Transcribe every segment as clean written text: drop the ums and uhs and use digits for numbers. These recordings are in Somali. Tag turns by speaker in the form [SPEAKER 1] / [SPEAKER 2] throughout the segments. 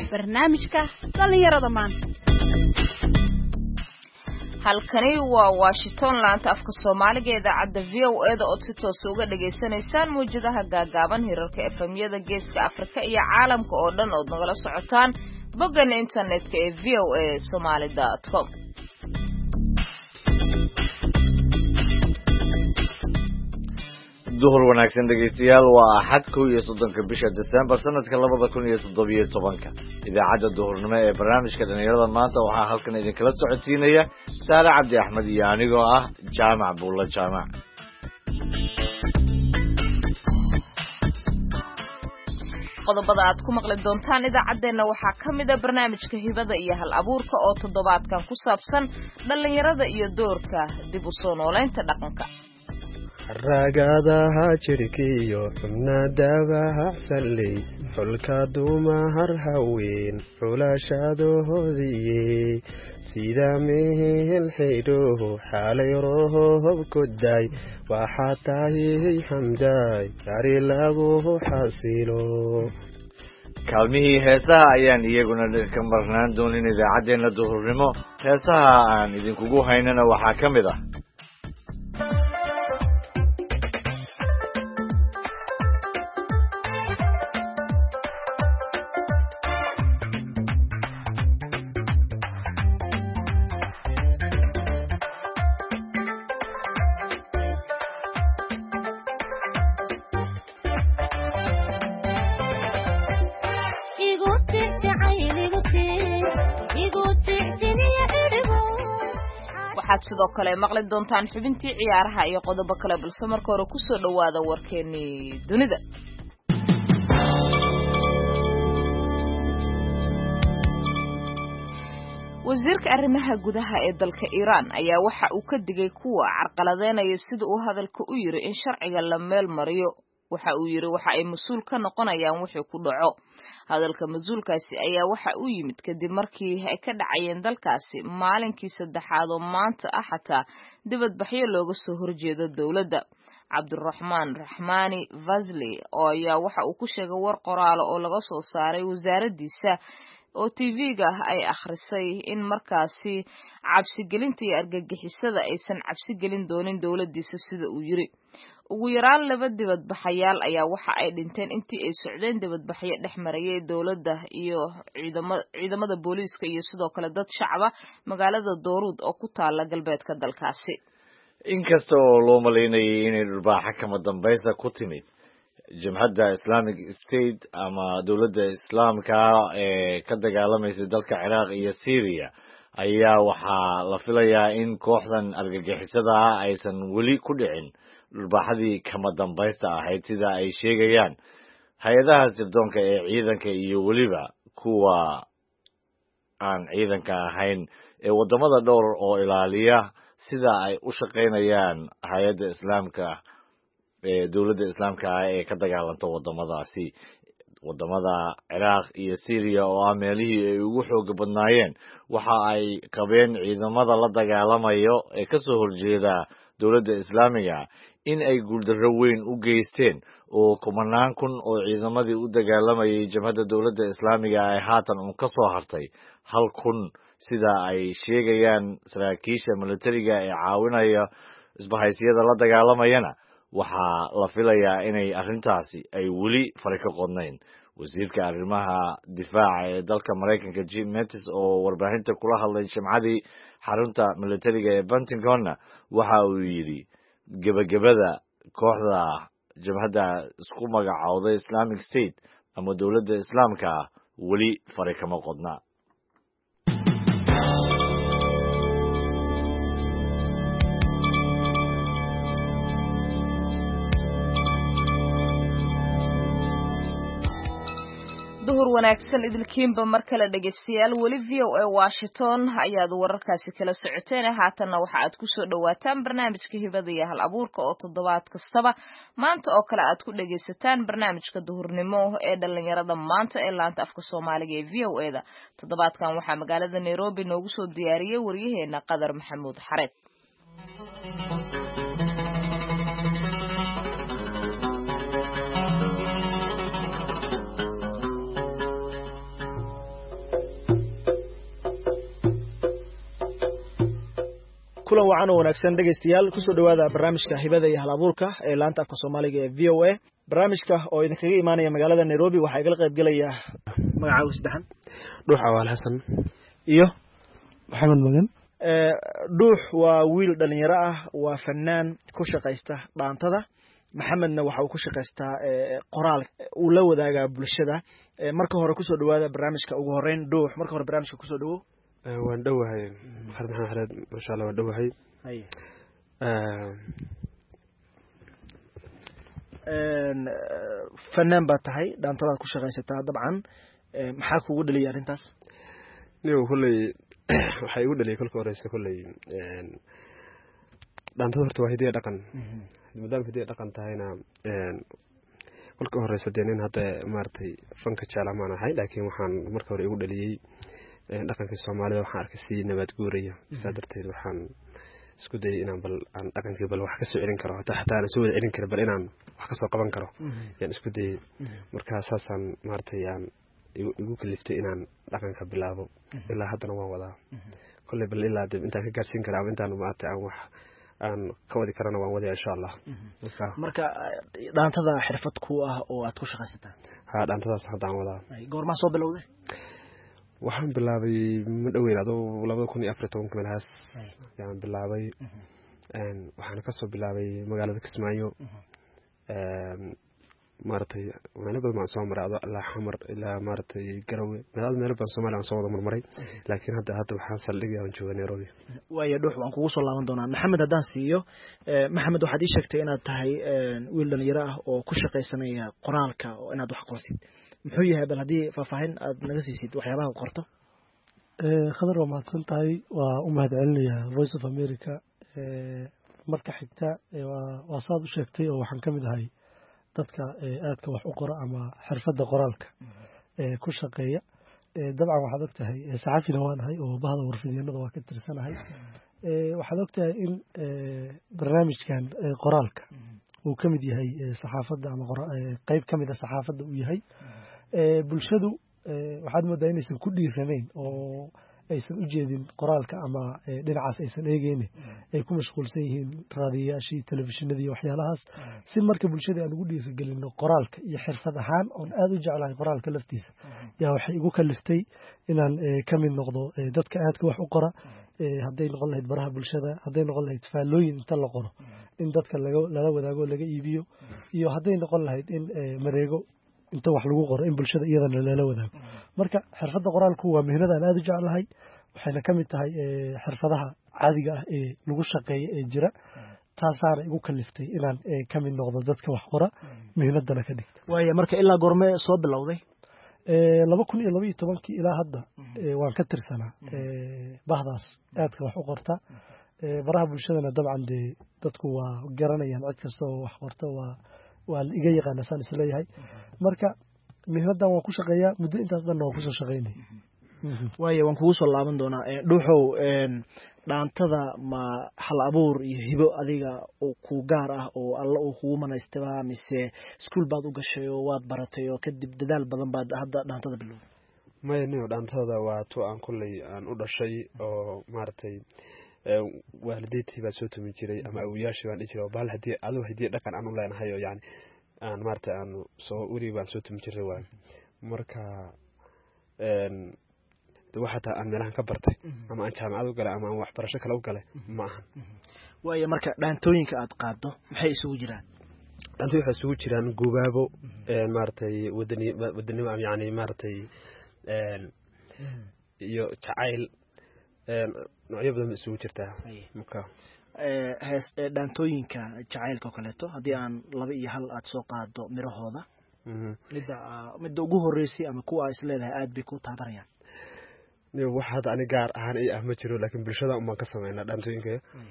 [SPEAKER 1] barnaamijka dhalinyarada maanta.
[SPEAKER 2] halkani waa Washington laanta afka Soomaaliga ee idaacadda VOA oo si toos uga dhageysanaysaan muujadaha gaagaaban hirarka FM-yada Geeska Afrika iyo caalamka oo dhan oo nagala socotaan boggan internetka ee voasomali.com.
[SPEAKER 3] duhur wanaagsan dhegeystayaal waa axad 13 bisha December sanadka 2017 idaacadda duhurnimo ee barnaamijka dhalinyarada maanta waxaa halkan idinkala socodsiinaya Saara Cabdi Axmed iyo anigoo ah Jaamac Buulla Jaamac.
[SPEAKER 2] qodobada aad ku maqli doontaan idaacadeena waxaa kamid ah barnaamijka hibada iyo hal abuurka oo toddobaadkan ku saabsan dhalinyarada iyo doorka dib u soo nooleynta dhaqanka.
[SPEAKER 4] ragadaha jirkiyo xubnadabaha sallay xulka dumar haween xulashadooodiyey sida mehel xidhooho xaalay rohob koday waxaa tahay xamdaay gari lagu xasilo.
[SPEAKER 3] kaalmihii heesaha ayaan iyaguna ka marnaan doonin idaacadeena duhurnimo. heesaha aan idinkugu haynana waxaa ka mid ah
[SPEAKER 2] waxaad sidoo kale maqli doontaan xubintii ciyaaraha iyo qodobo kale balse marka hore ku soo dhawaada warkeenii dunida. wasiirka arrimaha gudaha ee dalka Iran ayaa waxa uu ka digay kuwa carqaladeynaya sida uu hadalka u yiri in sharciga la meel mariyo. waxa uu yiri waxa ay mas'uul ka noqonayaan wixii ku dhaco. hadalka mas'uulkaasi ayaa waxa uu yimid kadib markii ay ka dhacayeen dalkaasi maalinkii saddexaad oo maanta ah xataa dibadbaxyo looga soo horjeedo dawladda. Cabdiraxmaan Raxmaani Fazli oo ayaa waxa uu ku sheegay war qoraal oo laga soo saaray wasaaraddiisa oo TV-ga ay akhrisay in markaasi cabsi gelinta iyo argagixisada aysan cabsi gelin doonin dawladdiisa sida uu yiri. ugu yaraan 2 dibadbaxayaal ayaa waxa ay dhinteen intii ay socdeen dibadbaxyo dhexmarayay dawladda iyo ciidamada booliiska iyo sidoo kale dad shacaba magaalada Dooruud oo ku taala galbeedka dalkaasi.
[SPEAKER 3] inkasta oo loo maleynayay inay dhulbaaxa kama dambaysta ku timid jamhadda Islamic State ama dawladda islaamka ee ka dagaalamaysa dalka Ciraaq iyo Syria ayaa waxaa la filayaa in kooxdan argagixisada aysan weli ku dhicin dhulbaaxadii kama dambaysta ahayd sida ay sheegayaan hay'adaha sirdoonka ee ciidanka iyo weliba kuwa aan ciidanka ahayn ee wadamada dhowr oo ilaaliya sida ay u shaqeynayaan hay'adda islaamka ee dawladda islaamka ee ka dagaalanta wadamadaasi. wadamada Ciraaq iyo Syria oo ah meelihii ay ugu xoog badnaayeen waxa ay qabeen ciidamada la dagaalamayo ee ka soo horjeeda dawladda islaamiga in ay guuldarro weyn u geysteen oo kumanaan kun oo ciidamadii u dagaalamayay jamhadda dawladda islaamiga ay haatan ka soo hartay 1,000 sida ay sheegayaan saraakiisha militariga ee caawinaya isbahaysyada la dagaalamayana waxaa la filayaa inay arrintaasi ay weli fari ka qodnayn. wasiirka arrimaha difaaca ee dalka Mareykanka Jim Mattis oo warbaahinta kula hadlay Jimcadii xarunta militariga ee Pentagon waxa uu yiri gabagabada kooxda jamhadda isku magacaawday Islamic State ama dawladda islaamka weli fari kama qodna.
[SPEAKER 2] duhur wanaagsan idilkiinba mar kale dhageystayaal weli VOA Washington ayaad wararkaasi kala socoteen haatanna waxa aad ku soo dhawaataan barnaamijka hibada iyo hal abuurka oo toddobaad kastaba maanta oo kale aad ku dhageysataan barnaamijka duhurnimo ee dhalinyarada maanta ee laanta afka Soomaaliga ee VOA-da. toddobaadkan waxaa magaalada Nairobi noogu soo diyaariyay wariyaheena Qadar Maxamuud Xareed.
[SPEAKER 5] kulan wacan oo wanaagsan dhegaystayaal kusoo dhawaada barnaamijka hibada iyo halabuurka ee laanta afka Soomaaliga ee VOA barnaamijka oo idinkaga imaanaya magaalada Nairobi waxa igala qayb galaya magacaagu saddexan
[SPEAKER 4] Dhuux Awaal Xasan
[SPEAKER 5] iyo
[SPEAKER 6] Maxamed Magan
[SPEAKER 5] Dhuux waa wiil dhalinyaro ah waa fanaan ku shaqeysta dhaantada Maxamedna waxa uu ku shaqeystaa qoraal uu la wadaaga bulshada marka hore kusoo dhawaada barnaamijka ugu horeyn Dhuux marka hore barnaamijka kusoo dhawo
[SPEAKER 4] waan dhawahay Maxamed Xareed masha Allah waan dhawahay
[SPEAKER 5] fanaan baa tahay dhaantada ku shaqeysataa dabcan maxaa kugu dhaliyay arintaas
[SPEAKER 4] niyo kulay waxay igu dhaliyay kolka horeysa kulay dhaantada horta waa hidiyo dhaqan madam hidiyo dhaqan tahayna kolka horeysa deenin hadda maartay fanka jaalmaan ahay laakiin waxaan marka hore igu dhaliyay dhaqanka Soomaalida waxaan arkay si nabad guuraya sadarteed waxaan isku dayay inaan bal aan dhaqankii bal wax ka soo celin karo xataa aan soo celin karo bal inaan wax ka soo qaban karo yaan isku dayay marka saasaan maartay aan igu kaliftay inaan dhaqanka bilaabo ilaa haddana waan wadaa kullee bal ilaa intaan ka gaarsiin karo ama intaan maartay aan wax aan ka wadi karana waan wadiyaa insha Allah
[SPEAKER 5] marka dhaantada xirfad ku ah oo aad ku shaqaysataa
[SPEAKER 4] dhaantadaas hadda aan wadaa
[SPEAKER 5] goorma soo bilowday
[SPEAKER 4] waxaan bilaabay ma dhaweyn adoo 2014 meelahaas yaan bilaabay waxaan ka soo bilaabay magaalada Kismaayo maartay meelo badan ma soo maray ilaa Xamar ilaa maartay Garowe meelo badan Soomaaliya soo wada marmaray laakiin hadda waxaan saldhigay aan joogaa Nairobi
[SPEAKER 5] waayo Dhuux waan kugu soo laaban doonaa Maxamed haddaan siiyo Maxamed waxaad ii sheegtay inaad tahay wiil dhalinyaro ah oo ku shaqeysanaya qoraalka oo inaad wax qortid muxuu yahay bal haddii faahfaahin aad naga siisid waxyaabaha aad qorto
[SPEAKER 6] khadar waa mahadsan tahay waa u mahadcelinayaa Voice of America marka xigta waa saad u sheegtay oo waxaan ka mid ahay dadka aadka wax u qora ama xirfadda qoraalka ku shaqeeya dabcan waxaad ogtahay saxafina waan ahay oo bahda warfideenada waa ka tirsanahay waxaad ogtahay in barnaamijkan qoraalka uu ka mid yahay saxaafadda ama qayb ka mid ah saxaafadda uu yahay bulshadu waxaad moodaa inaysan ku dhiiranayn oo aysan u jeedin qoraalka ama dhinacaas aysan eegayne ay ku mashquulsan yihiin raadiyaashii telefishinadii waxyaalahaas si marka bulshada aan ugu dhiirigelino qoraalka iyo xirfad ahaan oon aad u jeclahay qoraalka laftiisa yaa waxay igu kaliftay inaan ka mid noqdo dadka aadka wax u qora hadday noqon lahayd baraha bulshada hadday noqon lahayd faallooyin inta la qoro in dadka lala wadaago laga iibiyo iyo hadday noqon lahayd in mareego inta wax lagu qoro in bulshada iyadana lala wadaago marka xirfadda qoraalku waa mihnada aan aad u jeclahay waxayna ka mid tahay xirfadaha caadiga ah ee lagu shaqeeyo ee jira taasaana igu kaliftay inaan ka mid noqdo dadka wax qora mihnadana ka dhigta
[SPEAKER 5] waayo marka ilaa goorme soo bilowday
[SPEAKER 6] 2012 ilaa hadda waan ka tirsanaa bahdaas aadka wax u qorta baraha bulshadana dabcan dee dadku waa garanayaan cid kasta oo wax qorta waa iga yaqaana saan isleeyahay marka mihnadan waan ku shaqeeyaa muddo intaas dhan waan kusoo shaqeynay
[SPEAKER 5] waayo waan kugu soo laaban doonaa Dhuuxow dhaantada ma hal abuur iyo hibo adiga oo ku gaar ah oo alla uu kugu manaystaba mise iskuul baad u gashay oo waad baratay oo kadib dadaal badan baad hadda dhaantada bilowday
[SPEAKER 4] mayno dhaantada waa to aan kulay aan u dhashay oo maartay waalidiintii baa soo tumi jiray ama awooyaashii baan jiray bal hadii dhaqan aan u leenahay oo yani aan maartay aan soo wari baan soo tumi jiray waa marka waxa aan meelahan ka bartay ama aan jaamacad u galay ama aan waxbarasho kale u galay ma ahan
[SPEAKER 5] waayo marka dhaantooyinka aad qaado maxay isugu jiraan
[SPEAKER 4] dhaantooyinka waxay isugu jiraan gubaabo maartay wadanimo yani maartay iyo jacayl noocyo badan isugu jirtaa marka
[SPEAKER 5] dhaantooyinka jacaylka kaleeto haddii aan 2 iyo 1 aad soo qaado mirahooda midda ugu horeysay ama kuwa is leedahay aad bay ku taabanayaan
[SPEAKER 4] waxa hadda ani gaar ahaan ay ma jiro laakiin bulshada uma ka sameeyna dhaantooyinka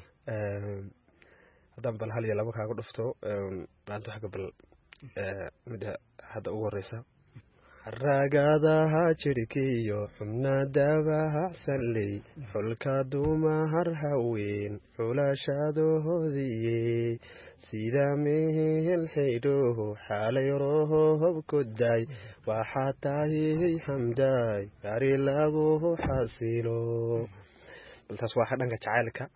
[SPEAKER 4] haddaan bal 1 iyo 2 kaaga dhufto dhaanto xagga bal midda hadda ugu horeysa ragadaha jirkiyo xubnadabaha salay xulka dumar haween xulashadoodii sida meel xidho xalay roob ku day waxa tahay xamday gari lagu xasilo baltaas waa dhanka jacaylka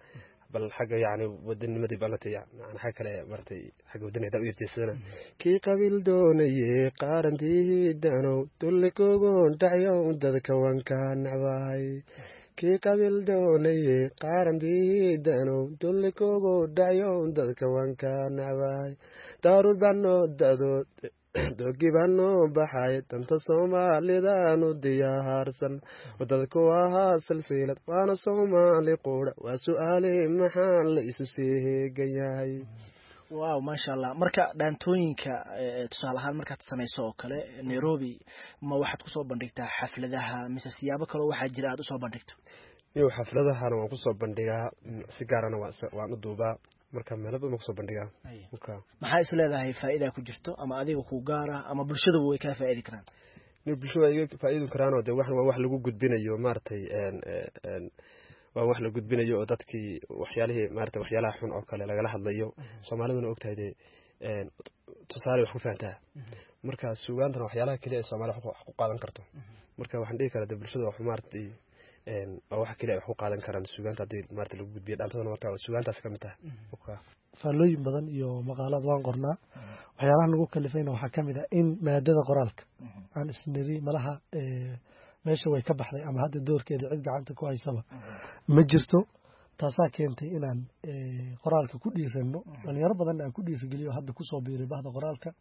[SPEAKER 4] bal xagga yacni wadanimadii balatay yani xagga kale maartay xagga wadani hadaa u yartaysadana kii qabiil doonayey qaarantii danow dullikoogoon dhacyo dadka wanka nacbahay kii qabiil doonayey qaarantii danow dullikoogo dhacyo dadka wanka nacbahay daarul banoo dadood doogii baa noo baxay danta soomaalidaanu diyaarsan wadadku ahaa silsilad waana soomaali quudha waa su-aale maxaa la isu sii heegan yahay
[SPEAKER 5] wow maasha allah marka dhaantooyinka tusaale ahaan markaad samayso oo kale Nairobi ma waxaad kusoo bandhigtaa xafladaha mise siyaabo kale waxaa jira aad usoo bandhigto
[SPEAKER 4] iyo xafladahana waan kusoo bandhigaa si gaarana waan u duubaa marka meelo badan kusoo bandhigaa
[SPEAKER 5] maxaa is leedahay faa'iida ku jirto ama adiga ku gaara ama bulshadu way ka faa'iidi karaan
[SPEAKER 4] bulshada ay ka faa'iidi karaan oo waxan waa wax lagu gudbinayo maartay waa wax la gudbinayo oo dadkii waxyaalihii maartay waxyaalaha xun oo kale lagala hadlayo Soomaaliduna ogtahay tusaale wax ku fahantaa marka suugaantana waxyaalaha kaliya ee Soomaaliya wax ku qaadan karto marka waxaan dhihi karaa bulshada wax maartay wax kaliya wax ku qaadan karaan suugaanta hadii maartay lagu gudbiyo dhaantadana marka suugaantaas ka mid tahay
[SPEAKER 6] faalooyin badan iyo maqaalad waan qornaa waxyaalaha nagu kalifayna waxaa ka mid ah in maadada qoraalka aan isniri malaha meesha way ka baxday ama hadda doorkeeda cid gacanta ku haysaba ma jirto taasaa keentay inaan qoraalka ku dhiirano dhalinyaro badan aan ku dhiirigeliyo hadda kusoo biiray bahda qoraalka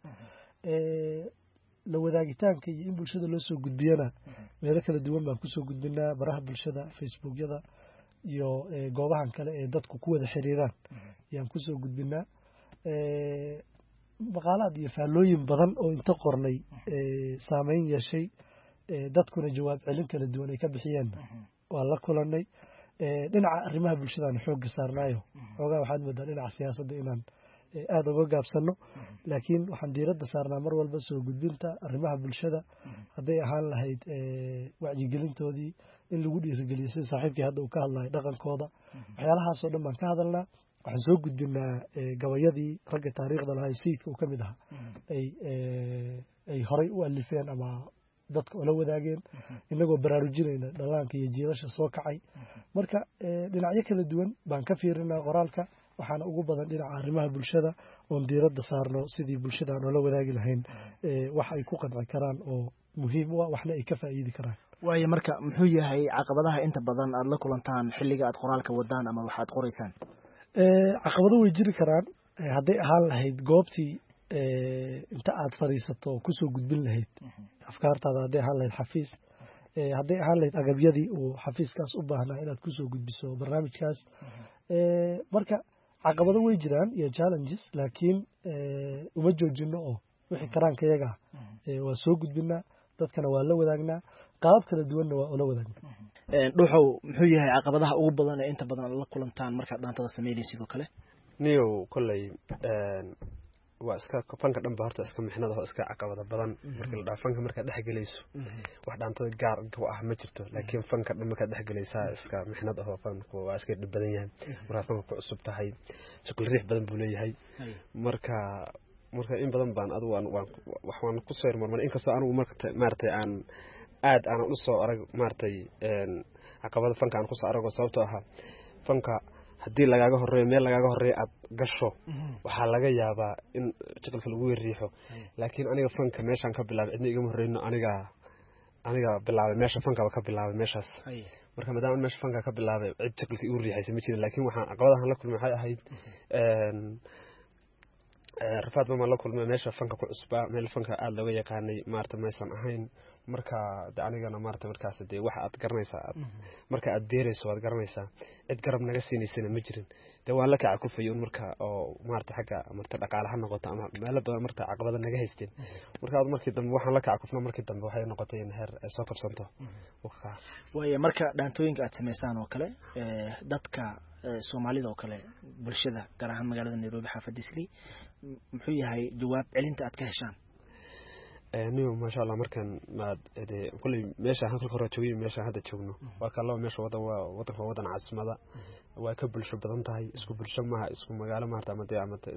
[SPEAKER 6] la wadaagitaanka iyo in bulshada loo soo gudbiyana meelo kala duwan baan kusoo gudbinaa baraha bulshada facebookyada iyo goobahan kale ee dadku ku wada xiriiraan ayaan kusoo gudbinaa maqaalaad iyo faalooyin badan oo inta qornay saameyn yeeshay dadkuna jawaab celin kala duwan ay ka bixiyeen waa la kulanay dhinaca arrimaha bulshadaan xoogga saarnaayo xoogaa waxaad moodaa dhinaca siyaasadda inaan aada uga gaabsano laakiin waxaan diiradda saarnaa mar walba soo gudbinta arrimaha bulshada hadday ahaan lahayd wacyigelintoodii in lagu dhiirigeliyo sida saaxiibkii hadda uu ka hadlayo dhaqankooda waxyaalahaasoo dhan baan ka hadalnaa waxaan soo gudbinaa gabayadii ragga taariikhda lahaa sayidka uu ka mid ahaa ay horay u alifeen ama dadka ula wadaageen inagoo baraarujinayna dhallaanka iyo jiilasha soo kacay marka dhinacyo kala duwan baan ka fiirinaa qoraalka waxaana ugu badan dhinaca arrimaha bulshada oon diiradda saarno sidii bulshada aan ula wadaagi lahayn wax ay ku qanci karaan oo muhiim u ah waxna ay ka faa'iidi karaan
[SPEAKER 5] waayo marka muxuu yahay caqabadaha inta badan aad la kulantaan xilliga aad qoraalka wadaan ama waxaad qoraysaan
[SPEAKER 6] caqabado way jiri karaan hadday ahaan lahayd goobtii inta aad fadhiisato kusoo gudbin lahayd afkaartaada hadday ahaan lahayd xafiis hadday ahaan lahayd agabyadii uu xafiiskaas u baahnaa inaad kusoo gudbiso barnaamijkaas marka caqabado way jiraan iyo challenges laakiin uma joojino oo wixii karaanka yaga waa soo gudbinaa dadkana waa la wadaagnaa qaab kala duwanna waa ula wadaagnaa
[SPEAKER 5] dhuuxow muxuu yahay caqabadaha ugu badan ee inta badan la kulantaan markaad dhaantada sameynaysid sidoo kale
[SPEAKER 4] niyow kolley waa iska fanka dhan ba horta iska mixnada oo iska caqabada badan marka la dhaaf fanka marka dhaxgalayso wax dhaantada gaar u ah ma jirto laakiin fanka dhan marka dhaxgalaysa iska mixnad ah fanku waa iska dhib badan yahay marka fanka ku cusub tahay shaqal riix badan buu leeyahay marka in badan baan adu waan ku soo marmar in kastoo anigu marka maartay aan u soo arag maartay caqabada fanka aan ku soo arago sababtoo ah fanka haddii lagaaga horeeyo meel lagaaga horeeyo aad gasho waxaa laga yaabaa in shaqalka lagu riixo laakiin aniga fanka meeshaan ka bilaabay cidna igama horeyno aniga bilaabay meesha fankaba ka bilaabay meeshaas marka maadaama meesha fanka ka bilaabay cid shaqalka igu riixaysa ma jirin laakiin waxaan caqabadahan la kulmay waxay ahayd rafaad bama la kulmay meesha fanka ku cusbaa meel fanka aada looga yaqaanay maarta maysan ahayn marka de anigana maarta markaas dee waxa aad garanaysaa marka aad beerayso waad garanaysaa cid garab naga siinaysana ma jirin dee waan la kaca kufayay un marka oo maarta xagga marta dhaqaale ha noqoto ama meelo badan marta caqabada naga haysteen marka aad markii dambe waxaan la kaca kufna markii dambe waxay noqotay in heer ay soo korsanto
[SPEAKER 5] waayo marka dhaantooyinka aad samaysaan oo kale dadka Soomaalida oo kale bulshada gaar ahaan magaalada Nairobi xaafadda Islii muxuu yahay jawaab celinta aad ka heshaan
[SPEAKER 4] niyo ma sha Allah markan maad kulli meesha halka hore joogay meesha hadda joogno waa kala meesha wadan caasimada waa ka bulsho badan tahay isku bulsho ma isku magaalo maarta ama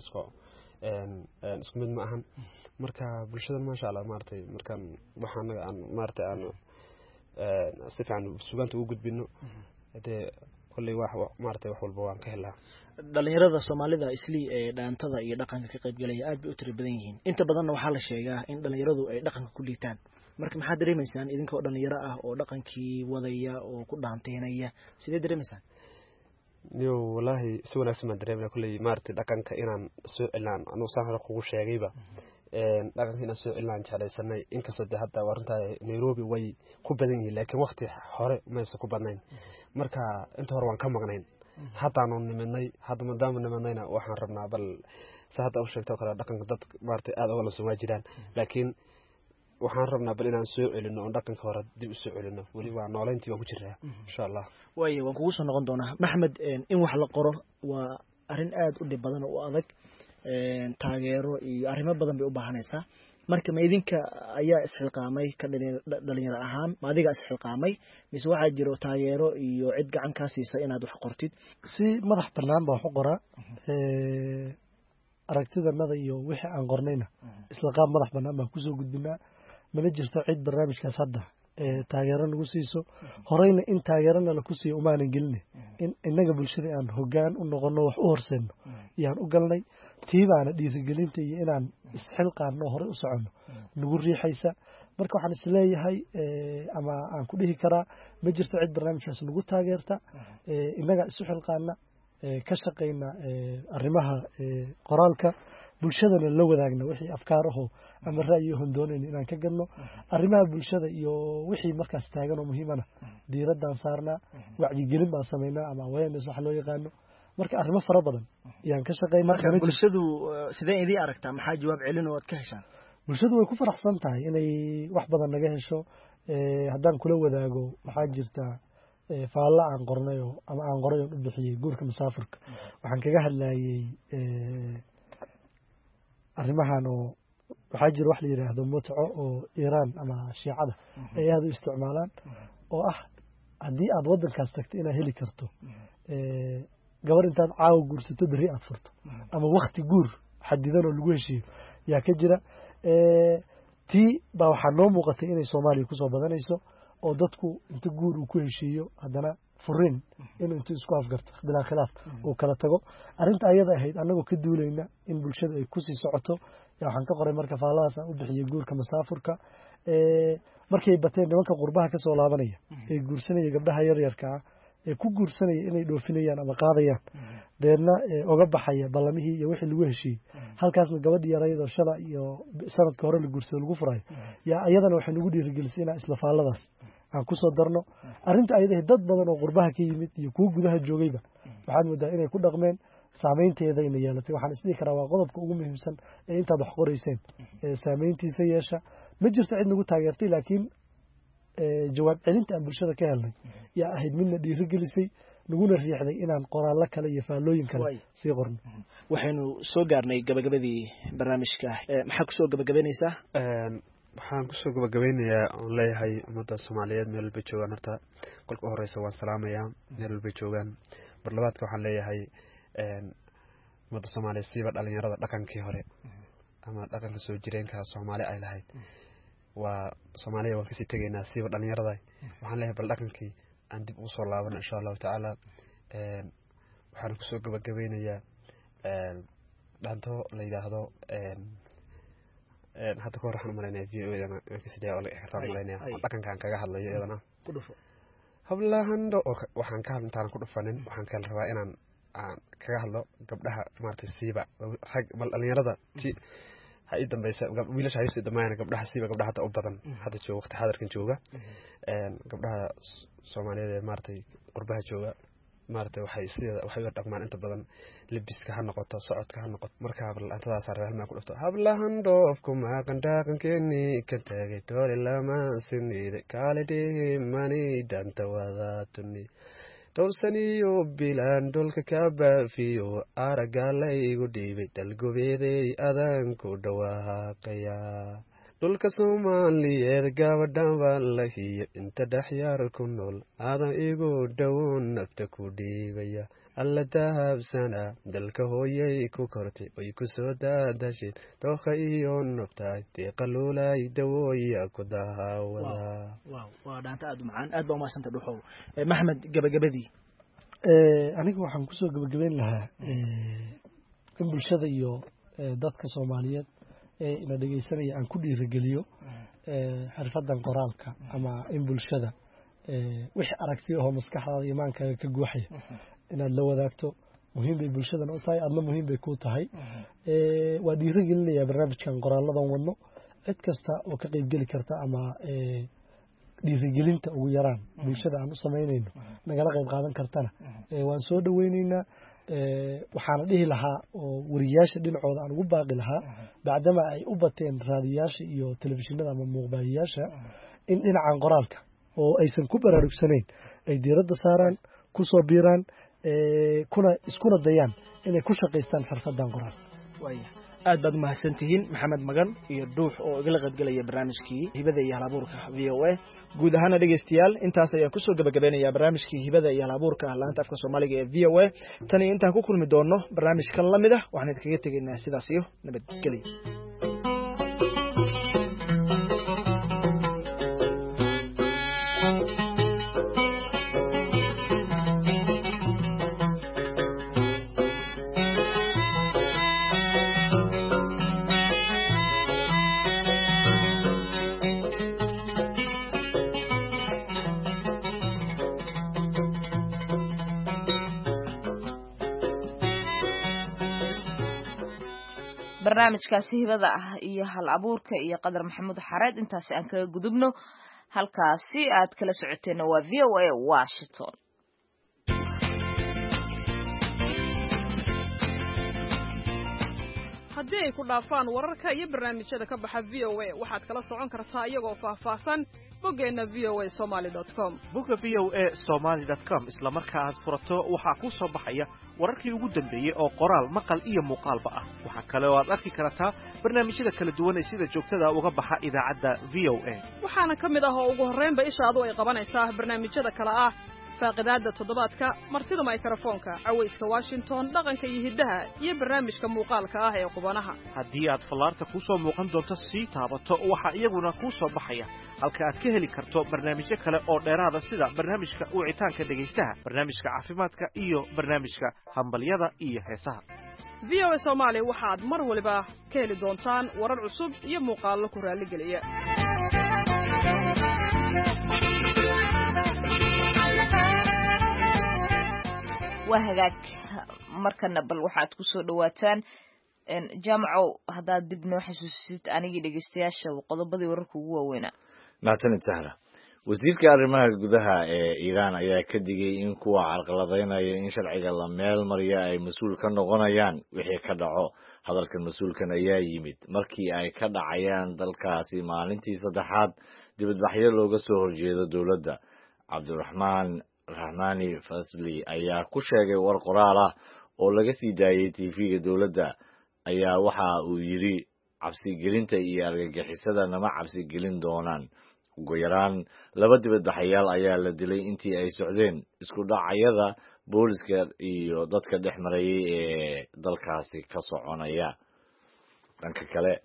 [SPEAKER 4] isku mid ma ahan marka bulshada ma sha Allah maartay markan waxaan aan maartay aan si fiican suugaanta ugu gudbino kolley wax maartay wax walba waan ka helaa.
[SPEAKER 5] dhalinyarada Soomaalida islii ee dhaantada iyo dhaqanka ka qayb galaya aad bay u tiro badan yihiin inta badanna waxaa la sheegaa in dhalinyaradu ay dhaqanka ku liitaan marka maxaa dareemaysaan idinkoo dhalinyaro ah oo dhaqankii wadaya oo ku dhaanteynaya sidee dareemaysaan
[SPEAKER 4] niyo wallahi si wanaagsan baan dareemaya kolley maartay dhaqanka inaan soo celaan anuu saan hore kugu sheegayba dhaqanka inaan soo celaan jeclaysanay inkastoo de hadda warinta Nairobi way ku badan yihiin laakiin waqti hore maysa ku badnayn marka inta hore waan ka maqnayn haddaanu nimidnay hadda maadaama nimidnayna waxaan rabnaa bal sa hadda u sheegto kale dhaqanka dad maartay aad uga lasoo jiraan laakiin waxaan rabnaa bal inaan soo celino oo dhaqanka hore dib u soo celino wali waa nooleyntii waan ku jiraa insha Allah
[SPEAKER 5] way waan kugu soo noqon doonaa Maxamed in wax la qoro waa arrin aad u dhib badan oo adag taageero iyo arrimo badan bay u baahanaysaa marka ma idinka ayaa isxilqaamay ka dhalinyaro ahaan ma adiga isxilqaamay mise waxaa jiro taageero iyo cid gacan ka siisa inaad wax qortid
[SPEAKER 6] si madax bannaan baan wax u qoraa aragtidanada iyo wixii aan qornayna isla qaab madax bannaan baan kusoo gudbinaa mana jirto cid barnaamijkaas hadda taageero nagu siiso horeyna in taageerana la ku siiyo umaanan geline in innaga bulshada aan hoggaan u noqono wax u horseeno yaan u galnay tiibaana dhiirigelinta iyo inaan isxilqaano hore u soconno nagu riixaysa marka waxaan isleeyahay ama aan ku dhihi karaa ma jirto cid barnaamijkaas nagu taageerta innaga isu xilqaana ka shaqayna arrimaha qoraalka bulshadana la wadaagna wixii afkaar ah ama ra'yi hondoonayna inaan ka gadno arrimaha bulshada iyo wixii markaas taagan oo muhiimana diiraddan saarnaa wacyigelin baan samaynaa ama awareness wax loo yaqaano marka arrimo fara badan ayaan ka shaqaynaa
[SPEAKER 5] marka bulshadu sidee idii aragtaa maxaa jawaab celin oo aad ka heshaan
[SPEAKER 6] bulshadu way ku faraxsan tahay inay wax badan naga hesho haddaan kula wadaago waxaa jirta faalla aan qornayo ama aan qoray oo u bixiyay guurka musaafirka waxaan kaga hadlayay arrimahan oo waxaa jira wax la yiraahdo mutco oo Iran ama Shiicada ay aad u isticmaalaan oo ah haddii aad wadankaas tagto inaad heli karto gabar intaad caawa guursato bari aad furto ama waqti guur xadidan oo lagu heshiiyo yaa ka jira tii baa waxaa noo muuqatay inay Soomaaliya ku soo badanayso oo dadku inta guur uu ku heshiiyo haddana furin inuu inta isku afgarto bilaa khilaaf uu kala tago arrinta ayada ahayd anagoo ka duulayna in bulshada ay ku sii socoto waxaan ka qoray marka faalladaas aan u bixiyay guurka musaafirka markay bateen nimanka qurbaha ka soo laabanaya ee guursanaya gabdhaha yaryarka ah ee ku guursanaya inay dhoofinayaan ama qaadayaan deedna oga baxaya ballamihii iyo wixii lagu heshiiyey halkaasna gabadhii yarayadoo shala iyo sanadka hore la guursado lagu furayo yaa ayadana waxay nagu dhiirigelisay inaan isla faalladaas aan ku soo darno arrinta ayada dad badan oo qurbaha ka yimid iyo kuwa gudaha joogayba waxaad moodaa inay ku dhaqmeen saameynteedayna yeelatay waxaan isdhihi karaa waa qodobka ugu muhiimsan ee intaad wax qorayseen saameyntiisa yeesha ma jirto cid nagu taageertay laakiin jawaab celinta aan bulshada ka helnay yaa ahayd midna dhiirigelisay naguna riixday inaan qoraallo kale iyo faallooyin kale sii qorno
[SPEAKER 5] waxaynu soo gaarnay gabagabadii barnaamijka maxaa kusoo gabagabaynaysaa
[SPEAKER 4] waxaan kusoo gabagabeynayaa oon leeyahay ummadda Soomaaliyeed meel walba joogaan horta qolka horeysa waan salaamayaa meel walba joogaan barlabaadka waxaan leeyahay ummadda Soomaaliyeed siiba dhalinyarada dhaqankii hore ama dhaqanka soo jireenka Soomaali ay lahayd waa Soomaaliya waan kasii tegaynaa siiba dhalinyarada waxaan leeyahay bal dhaqankii aan dib u soo laabano insha Allah taala waxaan kusoo gabagabeynayaa dhaanto la yiraahdo hadda ka hor waxaan umaleynaya VO-dana sidee oo la ixtiraamleynaya dhaqankan kaga hadlayo iyadana hablahandho waxaan ka intaan ku dhufanin waxaan kala rabaa inaan kaga hadlo gabdhaha maartay siiba rag bal dhalinyarada ha ii dambaysa wiilasha ha ii dambayna gabdhaha siiba gabdhaha hadda u badan hadda jooga waqti xadarkan jooga gabdhaha Soomaaliyeed maartay qurbaha jooga maartay waxay dhaqmaan inta badan libiska ha noqoto socodka ha noqoto marka balantadaas reerma ku dhufto hablahan dhoofku ma qandaqankeeni ka tagay doole lama sinida kaalidii mani danta wadaatuni dowsaniyo bilan dolka ka baafiyo aragalay dhiibay dalgobeeday adan ku dhawaaqaya dhulka Soomaaliyeed gabadhan baa la hiyo inta dhaxyar ku nool adan igu dhawoon nafta ku dhiibaya alla dahabsana dalka hooyay ku kortay way ku soo daadashay dooqa iyo nafta deeqalulay dawooya ku daawada
[SPEAKER 5] waa dhaanta aad u macaan aad baa u maasanta dhuxow Maxamed gabagabadii
[SPEAKER 6] aniga waxaan kusoo gabagabeyn lahaa in bulshada iyo dadka Soomaaliyeed ina dhageysanaya aan ku dhiirigeliyo xirfadan qoraalka ama in bulshada wixii aragti oo maskaxdaada iimaankaaga ka guuxaya inaad la wadaagto muhiim bay bulshadana u tahay adna muhiim bay ku tahay waa dhiirigelinayaa barnaamijkan qoraaladan wadno cid kasta oo ka qayb geli karta ama dhiirigelinta ugu yaraan bulshada aan u samaynayno nagala qayb qaadan kartana waan soo dhaweynaynaa waxaana dhihi lahaa oo wariyaasha dhinacooda aan ugu baaqi lahaa bacdama ay u bateen raadiyaasha iyo telefishinada ama muuqbaaliyaasha in dhinacan qoraalka oo aysan ku baraarugsanayn ay diiradda saaraan ku soo biiraan iskuna dayaan inay ku shaqaystaan xirfadan qoraal
[SPEAKER 5] aad baad mahadsantihiin maxamed magan iyo dhuux oo igala qaybgalaya barnaamijkii hibada iyo halabuurka VOA guud ahaan dhageystayaal intaas ayaan kusoo gabagabeynaya barnaamijkii hibada iyo halabuurka laanta afka Soomaaliga ee VOA tani intaan ku kulmi doono barnaamijkan la mid ah waxaan idinkaga tegaynaa sidaas iyo nabadgelyo
[SPEAKER 2] barnaamijkaasi hibada ah iyo hal abuurka iyo qadar maxamuud xareed intaasi aan kaga gudubno halkaasi aad kala socoteen waa VOA Washington
[SPEAKER 1] haddii ay ku dhaafaan wararka iyo barnaamijyada ka baxa VOA waxaad kala socon kartaa iyagoo faahfaahsan boggeena voasomali.com
[SPEAKER 7] bogga voasomali.com isla marka aad furato waxaa ku soo baxaya wararkii ugu dambeeyay oo qoraal maqal iyo muuqaalba ah waxaa kale oo aad arki kartaa barnaamijyada kala duwan ee sida joogtada uga baxa idaacadda VOA
[SPEAKER 1] waxaana ka mid ah oo ugu horreynba ishaadu ay qabanaysaa barnaamijyada kale ah faaqidaada toddobaadka martida mikrofoonka cawayska Washington dhaqanka iyo hidaha iyo barnaamijka muuqaalka ah ee qubanaha
[SPEAKER 7] haddii aad fallaarta ku soo muuqan doonto sii taabato waxa iyaguna ku soo baxaya halka aad ka heli karto barnaamijyo kale oo dheeraada sida barnaamijka wicitaanka dhageystaha barnaamijka caafimaadka iyo barnaamijka hambalyada iyo heesaha
[SPEAKER 1] VOA Somali waxaad mar waliba ka heli doontaan warar cusub iyo muuqaallo ku raali geliya
[SPEAKER 2] وهاجاك مركنا بل waxaad ku soo dhawaataan jaamaco hadaad dib noo xasuusid anigi dhageystayaasha qodobadii wararka ugu waaweena
[SPEAKER 3] maatan sahra wasiirka arrimaha gudaha ee Iran ayaa ka digay in kuwa carqaladeynaya in sharciga la meel mariyo ay mas'uul ka noqonayaan wixii ka dhaco hadalkan mas'uulkan ayaa yimid markii ay ka dhacayaan dalkaasi maalintii saddexaad dibadbaxyo looga soo horjeedo dawladda Cabdiraxmaan Rahmani Fasli ayaa ku sheegay war qoraal ah oo laga sii daayay TV-ga dawladda ayaa waxa uu yiri cabsi gelinta iyo argagixisada nama cabsi gelin doonaan ugu yaraan laba dibadbaxayaal ayaa la dilay intii ay socdeen isku dhacyada booliska iyo dadka dhexmarayay ee dalkaasi ka soconaya dhanka kale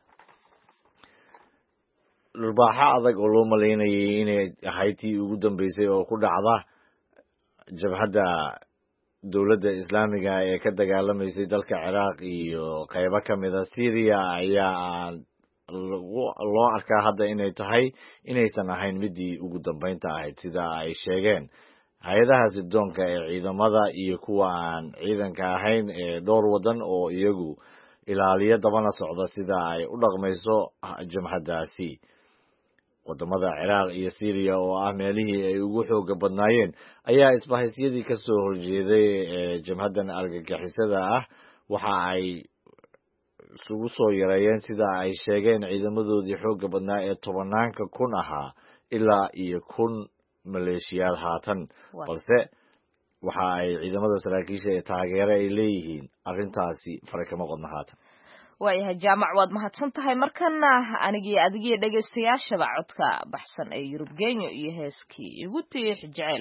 [SPEAKER 3] lubaaxa adag oo loo maleynayay inay ahayd tii ugu dambeysay oo ku dhacda jabhadda dawladda islaamiga ee ka dagaalamaysay dalka Ciraaq iyo qaybo ka mid ah Syria ayaa loo arkaa hadda inay tahay inaysan ahayn midii ugu dambeynta ahayd sida ay sheegeen hay'adaha sidoonka ee ciidamada iyo kuwa aan ciidanka ahayn ee dhowr wadan oo iyagu ilaaliya dabana socda sida ay u dhaqmayso jabhaddaasi wadamada Ciraaq iyo Syria oo ah meelihii ay ugu xoog badnaayeen ayaa isbahaysyadii ka soo horjeeday ee jabhadan argagixisada ah waxa ay isugu soo yareeyeen sida ay sheegeen ciidamadoodii xoog badnaa ee 10,000 kun ahaa ilaa iyo 1,000 maleeshiyaal haatan balse waxa ay ciidamada saraakiisha ee taageero ay leeyihiin arrintaasi farakama qodna haatan
[SPEAKER 2] waayahay jaamac waad mahadsan tahay markana anigii adigii dhageystayaashaba codka baxsan ee Yurub Genyo iyo heeskii igu tiix jecel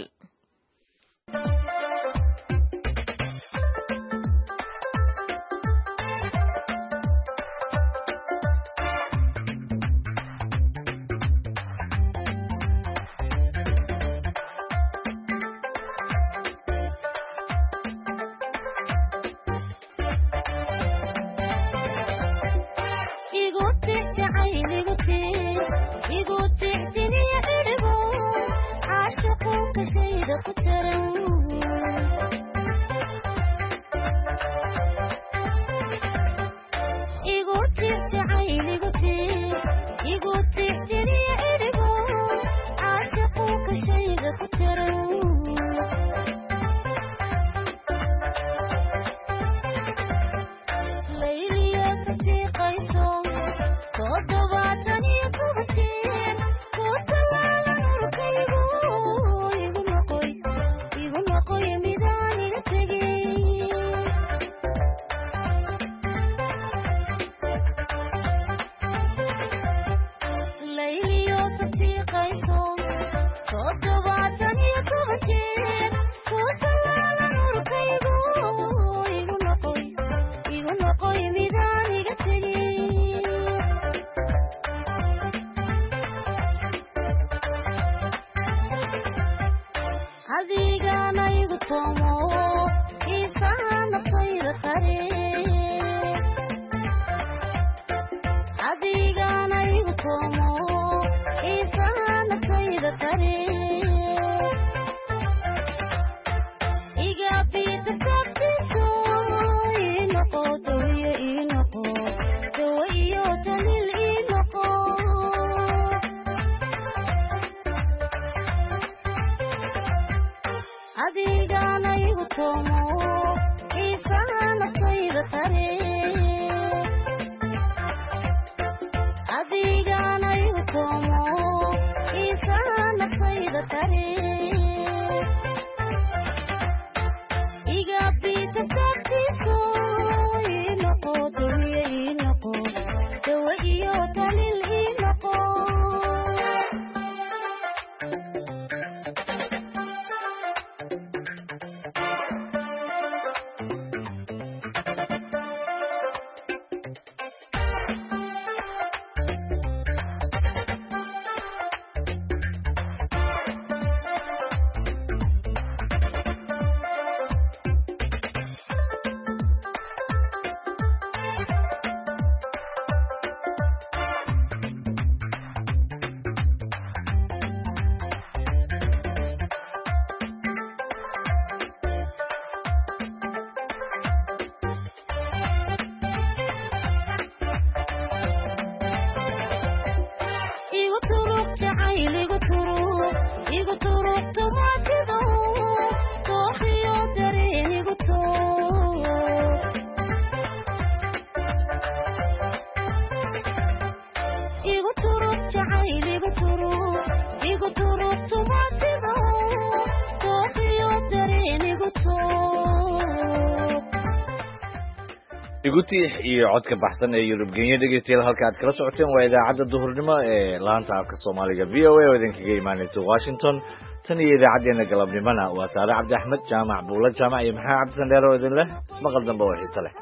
[SPEAKER 3] igutiix iyo codka baxsan ee Yurub Kenya dhageystayaal halka aad kala socoteen waa idaacadda duhurnimo ee laanta afka Soomaaliga VOA oo idinkaga imaanaysa Washington tan iyo idaacadeena galabnimona waa Saare Cabdi Axmed Jaamac Buula Jaamac iyo Maxamed Cabdi Sandheer oo idin leh ismaqal dambe oo xiiso leh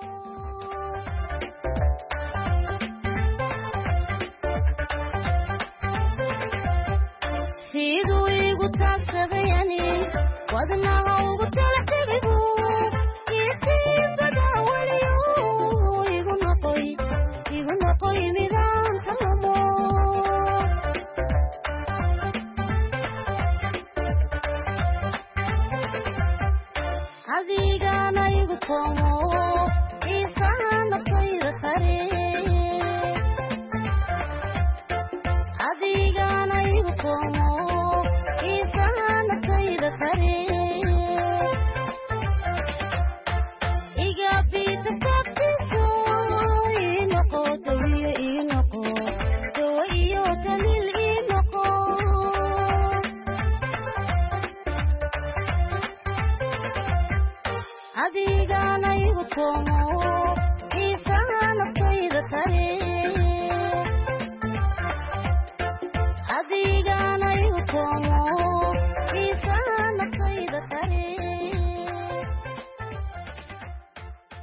[SPEAKER 8] sidoo igu taagsadayani wadnaha ugu talaxbigu adiga na igu tomo